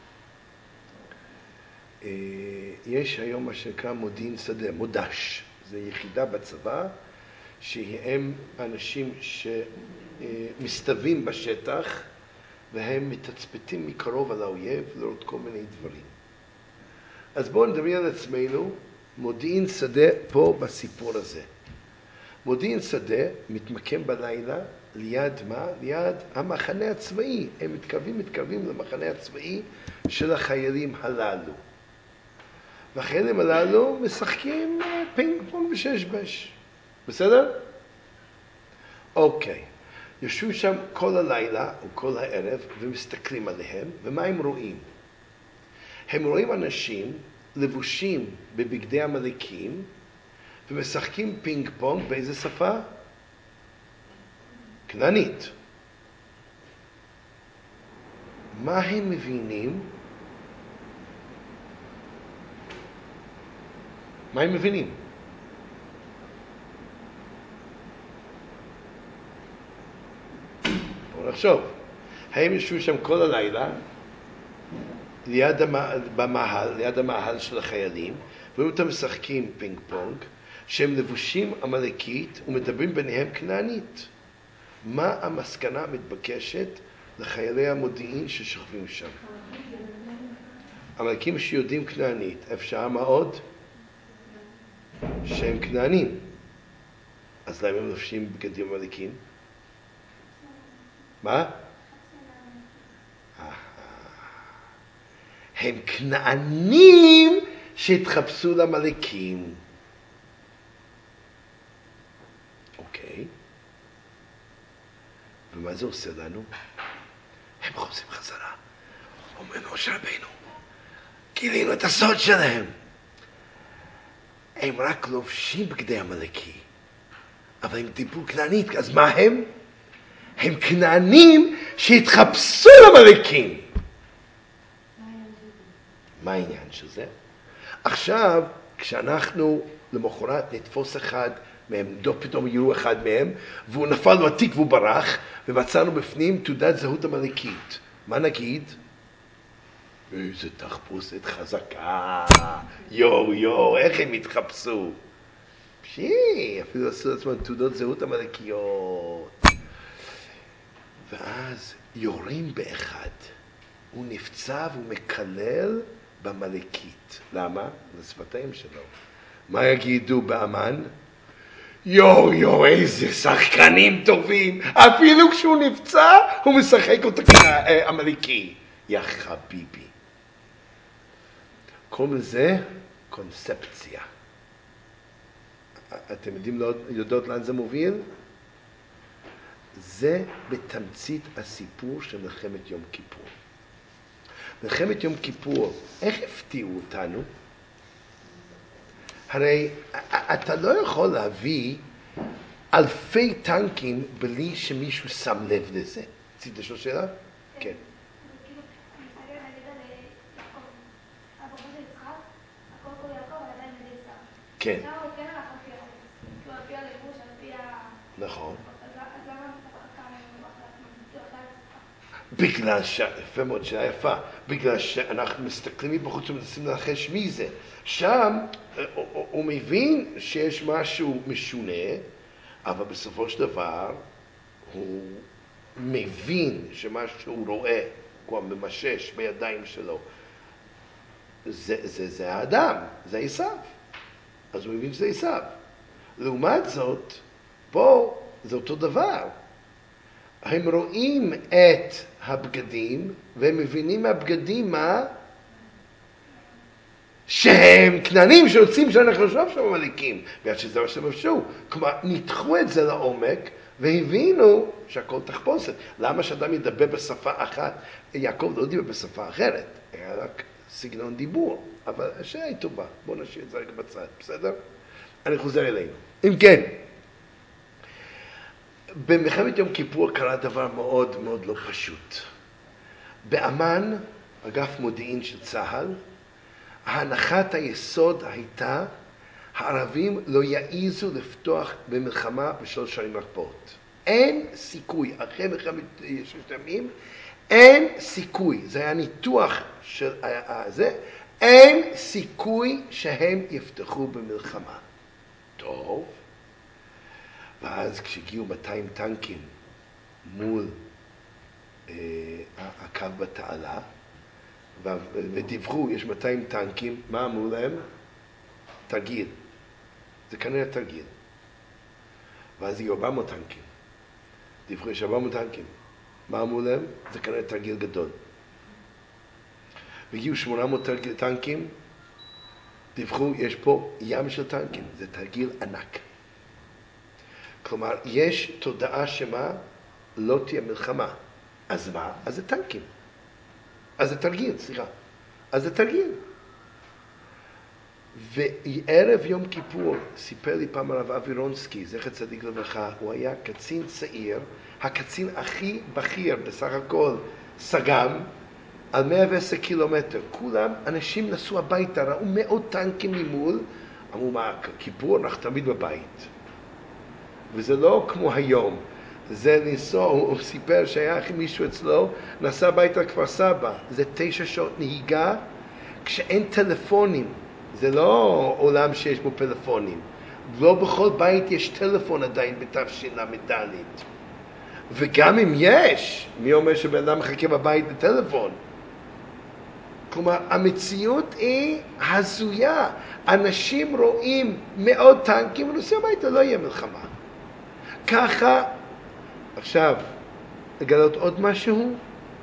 יש היום מה שנקרא מודיעין שדה, מודש. זו יחידה בצבא, שהם אנשים שמסתובבים בשטח, והם מתצפתים מקרוב על האויב לראות כל מיני דברים. אז בואו נדמיין על עצמנו מודיעין שדה פה בסיפור הזה. מודיעין שדה מתמקם בלילה ליד מה? ליד המחנה הצבאי. הם מתקרבים, מתקרבים למחנה הצבאי של החיילים הללו. והחיילים הללו משחקים פינג פונג ושש-בש. בסדר? אוקיי. יושבים שם כל הלילה או כל הערב ומסתכלים עליהם, ומה הם רואים? הם רואים אנשים לבושים בבגדי המלאקים ומשחקים פינג פונג באיזה שפה? כנענית. מה הם מבינים? מה הם מבינים? בואו נחשוב. הם יושבים שם כל הלילה ליד המאהל, ליד המאהל של החיילים, והם אותם משחקים פינג פונג, שהם לבושים עמלקית ומדברים ביניהם כנענית. מה המסקנה המתבקשת לחיילי המודיעין ששוכבים שם? עמלקים שיודעים כנענית, אפשר מה עוד? שהם כנענים. אז למה הם לובשים בגדים עמלקים? מה? הם כנענים שהתחפשו למלאקים. אוקיי. ומה זה עושה לנו? הם חוזרים חזרה. אומרים משה רבינו, גילינו את הסוד שלהם. הם רק לובשים בגדי המלאקי. אבל הם דיברו כנענית, אז מה הם? הם כנענים שהתחפשו למלאקים. מה העניין של זה? עכשיו, כשאנחנו למחרת נתפוס אחד מהם, דוב פתאום יראו אחד מהם, והוא נפל לו התיק והוא ברח, ומצאנו בפנים תעודת זהות עמלקית. מה נגיד? איזה תחפושת חזקה, יו יו, איך הם התחפשו? פשי, אפילו עשו לעצמם תעודות זהות עמלקיות. ואז יורים באחד, הוא נפצע והוא מקלל במלכית. למה? לשפתיים שלו. מה יגידו באמן? יו יו, איזה שחקנים טובים, אפילו כשהוא נפצע הוא משחק אותה כמלכי. יא חביבי. קוראים לזה קונספציה. אתם יודעים, יודעות לאן זה מוביל? זה בתמצית הסיפור של מלחמת יום כיפור. מלחמת יום כיפור, איך הפתיעו אותנו? הרי אתה לא יכול להביא אלפי טנקים בלי שמישהו שם לב לזה. רצית לשאול שאלה? כן. כן. נכון. בגלל ש... יפה מאוד, שאלה יפה. בגלל שאנחנו מסתכלים מבחוץ ומנסים לנחש מי זה. שם הוא, הוא מבין שיש משהו משונה, אבל בסופו של דבר הוא מבין שמה שהוא רואה, הוא ממשש בידיים שלו, זה, זה, זה האדם, זה עשיו. אז הוא מבין שזה עשיו. לעומת זאת, פה זה אותו דבר. הם רואים את הבגדים, והם מבינים מהבגדים מה? שהם כנענים שרוצים שאנחנו נחשוב שהם עמלקים, ועד שזה מה שהם עשו. כלומר, ניתחו את זה לעומק, והבינו שהכל תחפושת. למה שאדם ידבר בשפה אחת? יעקב לא דיבר בשפה אחרת, היה רק סגנון דיבור. אבל השאלה היא טובה, בואו נשאיר את זה רגע בצד, בסדר? אני חוזר אלינו. אם כן, במלחמת יום כיפור קרה דבר מאוד מאוד לא פשוט. באמן, אגף מודיעין של צה"ל, הנחת היסוד הייתה, הערבים לא יעיזו לפתוח במלחמה בשלוש שנים הקפות. אין סיכוי, אחרי מלחמת ששת הימים, אין סיכוי, זה היה ניתוח של זה, אין סיכוי שהם יפתחו במלחמה. טוב. ואז כשהגיעו מאתיים טנקים מול אה, הקו בתעלה, ודיווחו, יש מאתיים טנקים, מה אמרו להם? תרגיל. זה כנראה תרגיל. ואז הגיעו ארבע מאות טנקים. דיווחו, יש ארבע מאות טנקים. מה אמרו להם? זה כנראה תרגיל גדול. והגיעו שמונה מאות טנקים, דיווחו, יש פה ים של טנקים. זה תרגיל ענק. כלומר, יש תודעה שמה לא תהיה מלחמה. אז מה? אז זה טנקים. אז זה תרגיל, סליחה. אז זה תרגיל. וערב יום כיפור סיפר לי פעם הרב אבירונסקי, זכר צדיק לברכה, הוא היה קצין צעיר, הקצין הכי בכיר, בסך הכל סג"ם, על מאה ועשר קילומטר. כולם, אנשים נסעו הביתה, ראו מאות טנקים ממול, אמרו, מה, כיפור אנחנו תמיד בבית. וזה לא כמו היום. זה ניסו, הוא סיפר שהיה מישהו אצלו, נסע הביתה לכפר סבא. זה תשע שעות נהיגה, כשאין טלפונים. זה לא עולם שיש בו פלאפונים. לא בכל בית יש טלפון עדיין בתשל"ד. וגם אם יש, מי אומר שבן אדם מחכה בבית בטלפון? כלומר, המציאות היא הזויה. אנשים רואים מאות טנקים ונוסעים הביתה, לא יהיה מלחמה. ככה, עכשיו, לגלות עוד משהו,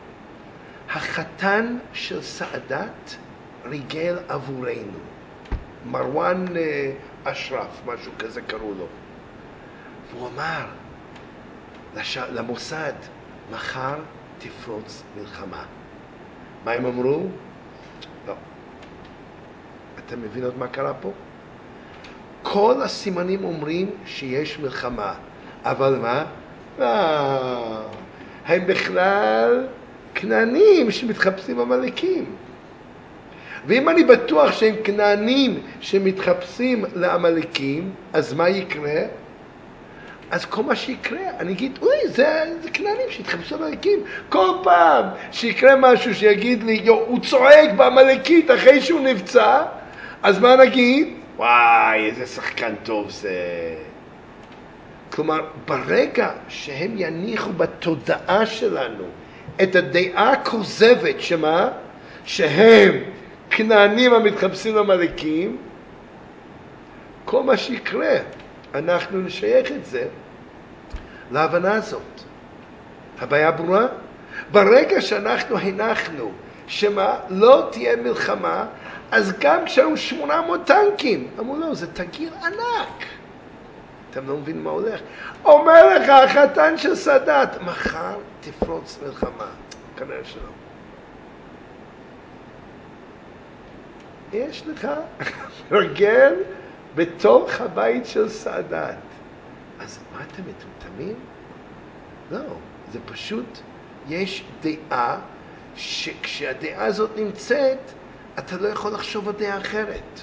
החתן של סעדת ריגל עבורנו, מרואן אשרף, משהו כזה קראו לו, והוא אמר לש... למוסד, מחר תפרוץ מלחמה. מה הם אמרו? לא. אתם מבינות מה קרה פה? כל הסימנים אומרים שיש מלחמה, אבל מה? לא. הם בכלל כנענים שמתחפשים עמלקים. ואם אני בטוח שהם כנענים שמתחפשים לעמלקים, אז מה יקרה? אז כל מה שיקרה, אני אגיד, אוי, זה, זה כנענים שהתחפשו לעמלקים. כל פעם שיקרה משהו שיגיד לי, יו, הוא צועק בעמלקית אחרי שהוא נפצע, אז מה נגיד? וואי, איזה שחקן טוב זה. כלומר, ברגע שהם יניחו בתודעה שלנו את הדעה הכוזבת, שמה? שהם כנענים המתחפשים לעמלקים, כל מה שיקרה, אנחנו נשייך את זה להבנה הזאת. הבעיה ברורה? ברגע שאנחנו הנחנו שמה? לא תהיה מלחמה, אז גם כשהיו שמונה מאות טנקים, אמרו לא, זה תגיר ענק. אתם לא מבינים מה הולך. אומר לך החתן של סאדאת, מחר תפרוץ מלחמה. כנראה שלא. יש לך רגל בתוך הבית של סאדאת. אז מה אתם מטומטמים? לא, זה פשוט, יש דעה שכשהדעה הזאת נמצאת, אתה לא יכול לחשוב על דעה אחרת.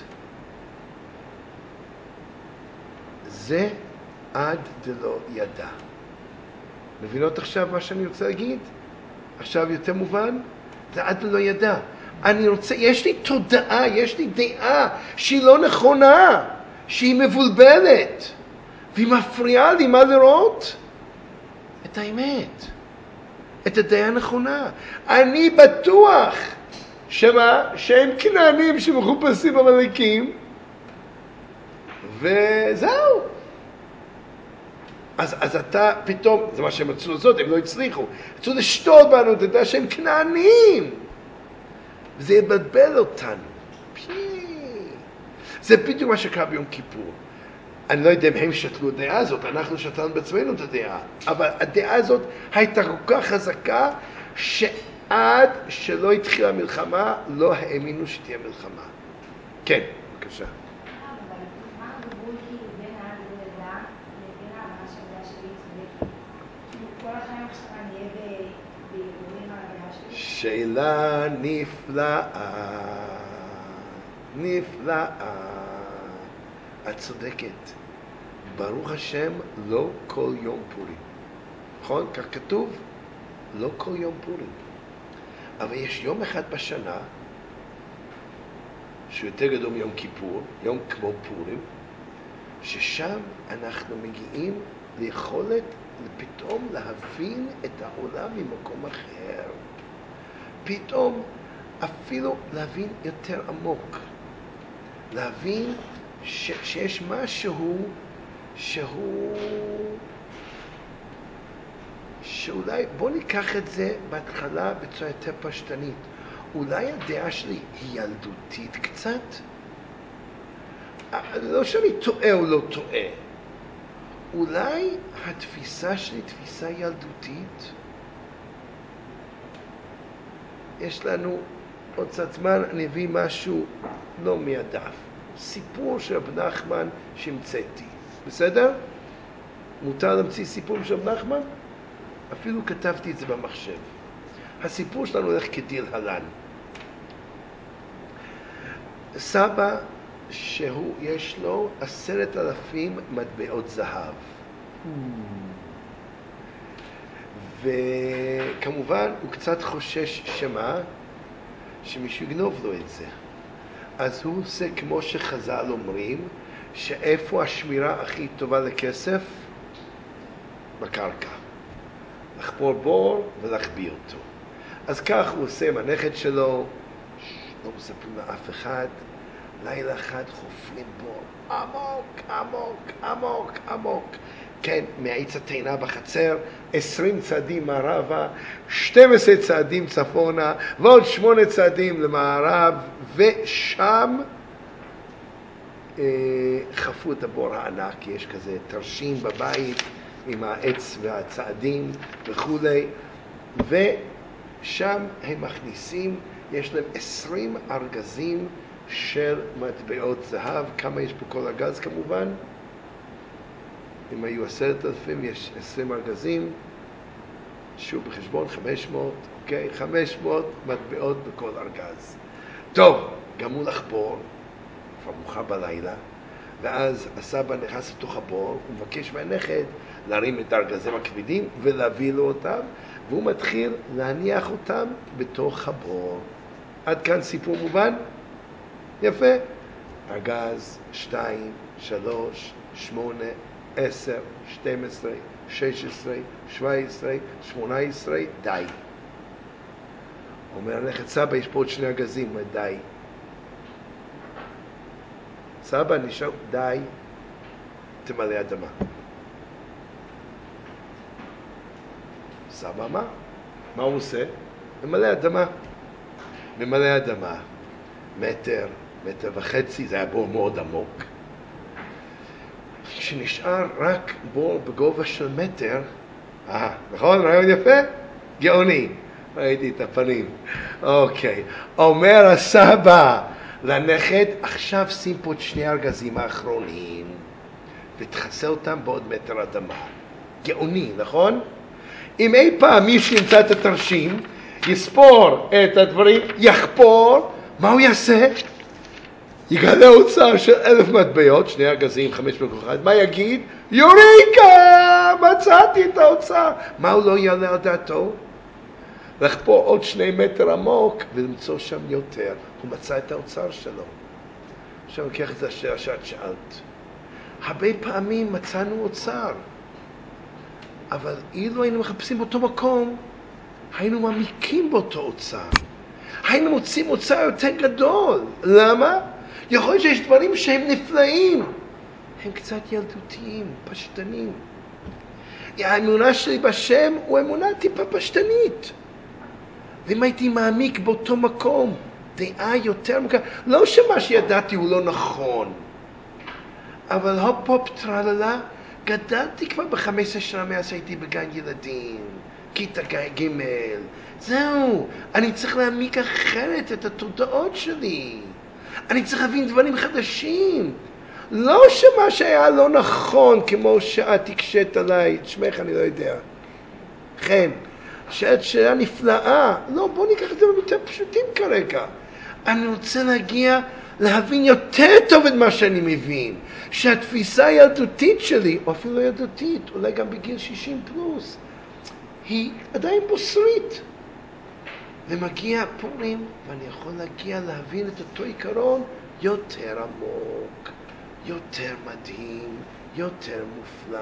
זה עד דלא ידע. מבינות עכשיו מה שאני רוצה להגיד? עכשיו יותר מובן? זה עד דלא ידע. אני רוצה, יש לי תודעה, יש לי דעה שהיא לא נכונה, שהיא מבולבלת, והיא מפריעה לי מה לראות? את האמת, את הדעה הנכונה. אני בטוח שמה? שהם כנענים שמחופשים בעמלקים, וזהו. אז, אז אתה פתאום, זה מה שהם רצו לעשות, הם לא הצליחו. רצו לשתות בנו, אתה יודע שהם כנענים. וזה יבלבל אותנו. פי. זה בדיוק מה שקרה ביום כיפור. אני לא יודע אם הם שתלו את הדעה הזאת, אנחנו שתלנו בעצמנו את הדעה. אבל הדעה הזאת הייתה כל כך חזקה, שעד שלא התחילה המלחמה, לא האמינו שתהיה מלחמה. כן, בבקשה. שאלה נפלאה, נפלאה. את צודקת. ברוך השם, לא כל יום פורים. נכון? כך כתוב? לא כל יום פורים. אבל יש יום אחד בשנה, שהוא יותר גדול מיום כיפור, יום כמו פורים, ששם אנחנו מגיעים ליכולת פתאום להבין את העולם ממקום אחר. פתאום אפילו להבין יותר עמוק. להבין ש- שיש משהו שהוא... שאולי, בוא ניקח את זה בהתחלה בצורה יותר פשטנית. אולי הדעה שלי היא ילדותית קצת? לא שאני טועה או לא טועה. אולי התפיסה שלי תפיסה ילדותית? יש לנו עוד קצת זמן, אני אביא משהו לא מהדף. סיפור של רב נחמן שהמצאתי. בסדר? מותר להמציא סיפור של רב נחמן? אפילו כתבתי את זה במחשב. הסיפור שלנו הולך כדלהלן. סבא שהוא יש לו עשרת אלפים מטבעות זהב. וכמובן הוא קצת חושש שמה? שמישהו יגנוב לו את זה. אז הוא עושה כמו שחז"ל אומרים, שאיפה השמירה הכי טובה לכסף? בקרקע. לחפור בור ולהחביא אותו. אז כך הוא עושה עם הנכד שלו, לא מספרים לאף אחד, לילה אחד חופרים בור עמוק, עמוק, עמוק, עמוק. כן, מעץ התאנה בחצר, עשרים צעדים מערבה, שנים עשר צעדים צפונה, ועוד שמונה צעדים למערב, ושם אה, חפו את הבור הענק, יש כזה תרשים בבית עם העץ והצעדים וכו'. ושם הם מכניסים, יש להם עשרים ארגזים של מטבעות זהב. כמה יש פה כל ארגז כמובן? אם היו עשרת אלפים, יש עשרים ארגזים. שוב בחשבון, חמש מאות, אוקיי? חמש מאות מטבעות בכל ארגז. טוב, גמרו לחפור, כבר מאוחר בלילה, ואז הסבא נכנס לתוך הבור, הוא מבקש מהנכד להרים את הארגזים הכבדים ולהביא לו אותם, והוא מתחיל להניח אותם בתוך הבור. עד כאן סיפור מובן? יפה. ארגז, שתיים, שלוש, שמונה, עשר, שתים עשרה, שש עשרה, שבע עשרה, שמונה עשרה, די. אומר הנכד, סבא, יש פה עוד שני ארגזים, די. סבא, נשאר, די, תמלא אדמה. סבא מה? מה הוא עושה? ממלא אדמה. ממלא אדמה. מטר, מטר וחצי, זה היה בור מאוד עמוק. כשנשאר רק בור בגובה של מטר, אה, נכון? רעיון יפה? גאוני. ראיתי את הפנים. אוקיי. אומר הסבא לנכד, עכשיו שים פה את שני הארגזים האחרונים, ותחסה אותם בעוד מטר אדמה. גאוני, נכון? אם אי פעם מישהו ימצא את התרשים, יספור את הדברים, יחפור, מה הוא יעשה? יגלה אוצר של אלף מטבעות, שני ארגזים, חמש מקום אחד, מה יגיד? יוריקה! מצאתי את האוצר! מה הוא לא יעלה על דעתו? לחפור עוד שני מטר עמוק ולמצוא שם יותר. הוא מצא את האוצר שלו. עכשיו אני לוקח את זה השאלה שאת שאלת. הרבה פעמים מצאנו אוצר, אבל אילו היינו מחפשים באותו מקום, היינו מעמיקים באותו אוצר. היינו מוצאים אוצר יותר גדול. למה? יכול להיות שיש דברים שהם נפלאים. הם קצת ילדותיים, פשטניים. האמונה שלי בשם הוא אמונה טיפה פשטנית. ואם הייתי מעמיק באותו מקום, דעה יותר מקום, לא שמה שידעתי הוא לא נכון, אבל הופ הופ טרללה, גדלתי כבר ב-חמש עשרה שנה מאז הייתי בגן ילדים, כיתה ג', זהו, אני צריך להעמיק אחרת את התודעות שלי, אני צריך להבין דברים חדשים, לא שמה שהיה לא נכון, כמו שאת תקשת עליי, את שמך אני לא יודע, כן, שאת שאלה נפלאה, לא, בוא ניקח את זה יותר פשוטים כרגע, אני רוצה להגיע להבין יותר טוב את מה שאני מבין, שהתפיסה הילדותית שלי, או אפילו לא ילדותית, אולי גם בגיל שישים פלוס, היא עדיין בוסרית. ומגיע פורים, ואני יכול להגיע להבין את אותו עיקרון יותר עמוק, יותר מדהים, יותר מופלא.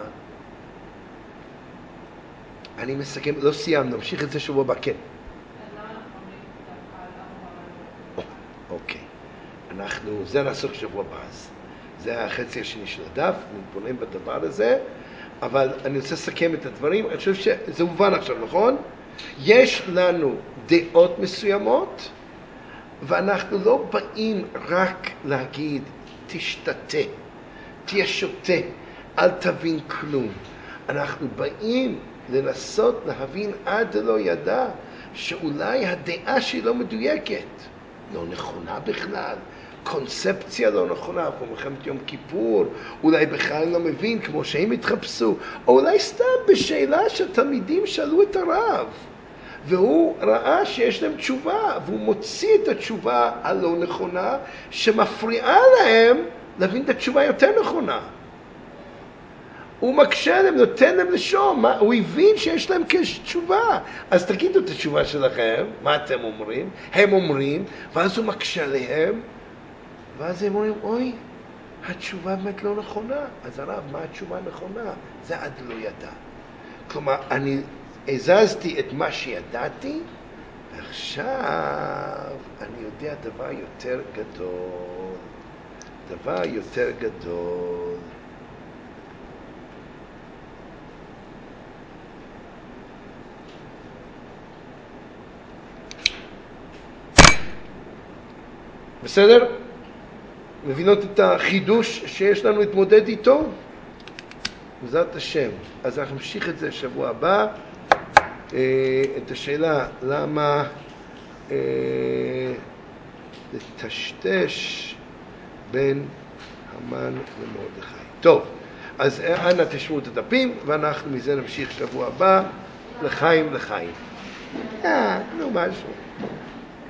אני מסכם, לא סיימנו, נמשיך את זה שבוע הבא, כן. אוקיי, אנחנו, זה נעסוק שבוע הבא, זה החצי השני של הדף, נתבונן בדבר הזה, אבל אני רוצה לסכם את הדברים, אני חושב שזה מובן עכשיו, נכון? יש לנו דעות מסוימות, ואנחנו לא באים רק להגיד, תשתתה, תהיה שותה, אל תבין כלום. אנחנו באים לנסות להבין עד לא ידע, שאולי הדעה שהיא לא מדויקת, לא נכונה בכלל, קונספציה לא נכונה, כמו מלחמת יום כיפור, אולי בכלל לא מבין כמו שהם התחפשו, או אולי סתם בשאלה שהתלמידים שאלו את הרב, והוא ראה שיש להם תשובה, והוא מוציא את התשובה הלא נכונה, שמפריעה להם להבין את התשובה יותר נכונה. הוא מקשה להם, נותן להם לשום, הוא הבין שיש להם תשובה. אז תגידו את התשובה שלכם, מה אתם אומרים? הם אומרים, ואז הוא מקשה להם, ואז הם אומרים, אוי, התשובה באמת לא נכונה. אז הרב, מה התשובה הנכונה? זה עד לא ידע. כלומר, אני הזזתי את מה שידעתי, ועכשיו אני יודע דבר יותר גדול. דבר יותר גדול. בסדר? מבינות את החידוש שיש לנו להתמודד איתו? בעזרת השם. אז אנחנו נמשיך את זה שבוע הבא. את השאלה למה לטשטש בין המן למרדכי. טוב, אז אנא תשמעו את הדפים, ואנחנו מזה נמשיך שבוע הבא לחיים לחיים. אה, נו משהו.